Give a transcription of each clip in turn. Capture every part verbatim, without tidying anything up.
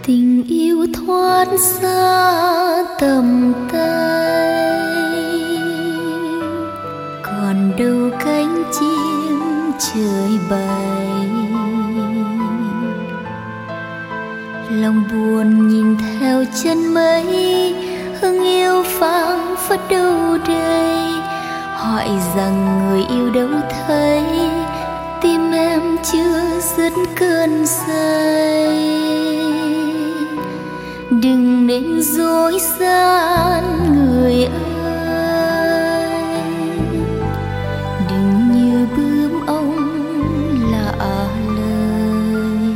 Tình yêu thoát xa tầm tay, còn đâu cánh chim trời bay. Lòng buồn nhìn theo chân mây, hương yêu phảng phất đâu đây. Hỏi rằng người yêu đâu thấy, tim em chưa dứt cơn say. Đừng nên dối gian người ơi, đừng như bướm ong lạ lời.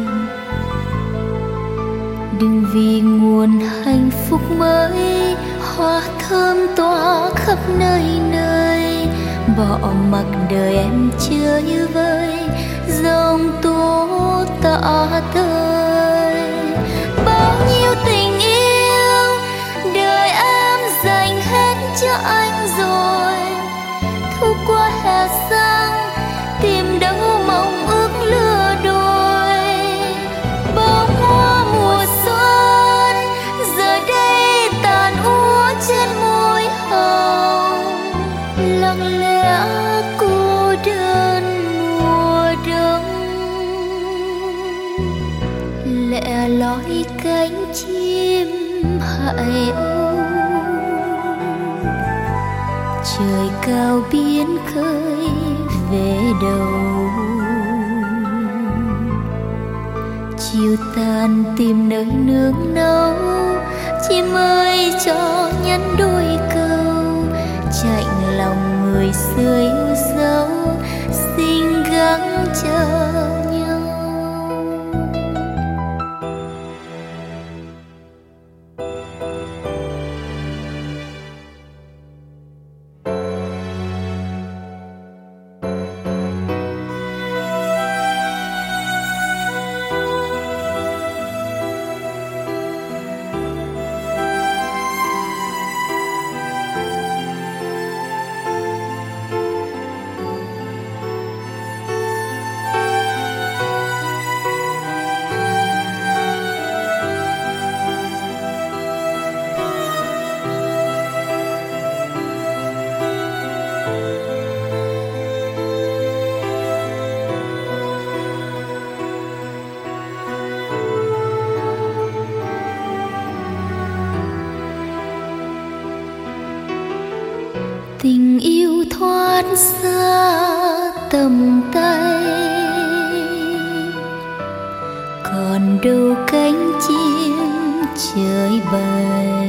Đừng vì nguồn hạnh phúc mới, hoa thơm tỏa khắp nơi nơi, bỏ mặc đời em chơi vơi, dòng tố tả tơi. Bao nhiêu tình yêu đời em dành hết cho anh rồi, thu qua hè sang tìm đâu mong ước lừa đôi. Bao hoa mùa xuân giờ đây tàn úa trên môi hồng, lặng lẽ cô đơn mùa đông. Lẻ loi cánh chim hải âu, trời cao biển khơi về đâu. Chiều tàn tìm nơi nương náu, chim ơi cho nhắn đôi câu. Chạnh lòng người xưa yêu dấu, xin gắng chờ nhau. Tình yêu thoát xa tầm tay, còn đâu cánh chim trời bay.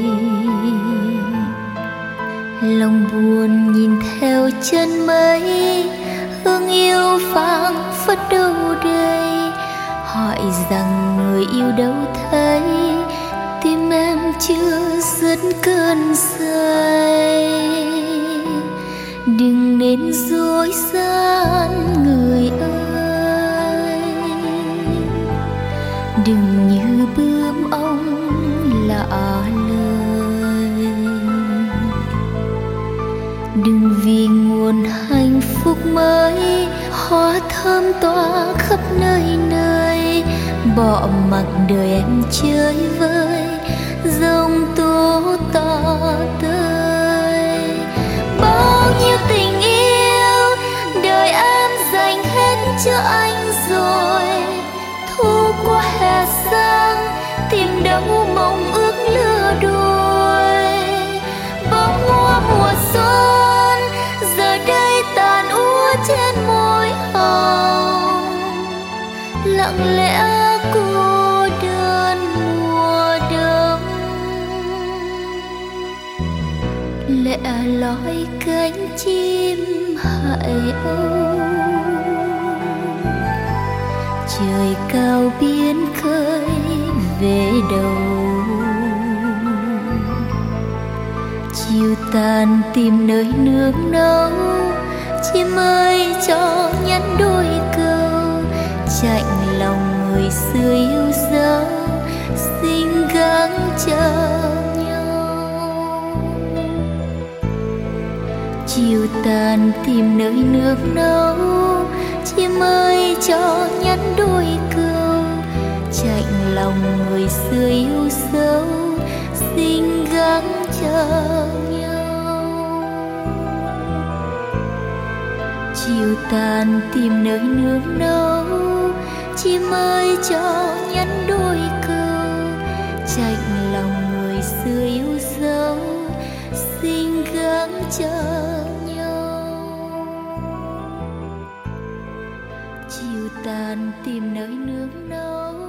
Lòng buồn nhìn theo chân mây, hương yêu phảng phất đâu đây. Hỏi rằng người yêu đâu thấy, tim em chưa dứt cơn say. Đừng nên dối gian người ơi, đừng như bướm ong lạ lời. Đừng vì nguồn hạnh phúc mới, hoa thơm tỏa khắp nơi nơi, bỏ mặc đời em chơi vơi, dòng tố tả tơi. Bao nhiêu tình yêu đời em dành hết cho anh rồi, thu qua hè sang tìm đâu mong ước lừa đôi. Bông hoa mùa xuân giờ đây tàn úa trên môi hồng, lặng lẽ cô đơn mùa đông. Lẻ loi cánh chim hải âu, trời cao biển khơi về đâu. Chiều tàn tìm nơi nương náu, chim ơi cho nhắn đôi câu. Chạnh lòng người xưa yêu dấu, xin gắng chờ nhau. Chiều tàn tìm nơi nước náu, chim ơi cho nhắn đôi câu. chạnh lòng người xưa yêu dấu, xin gắng chờ nhau. Chiều tàn tìm nơi nương náu, chim ơi cho nhắn đôi câu, chạnh lòng người xưa yêu dấu, xin gắng chờ nhau. Chiều tàn tìm nơi nương náu,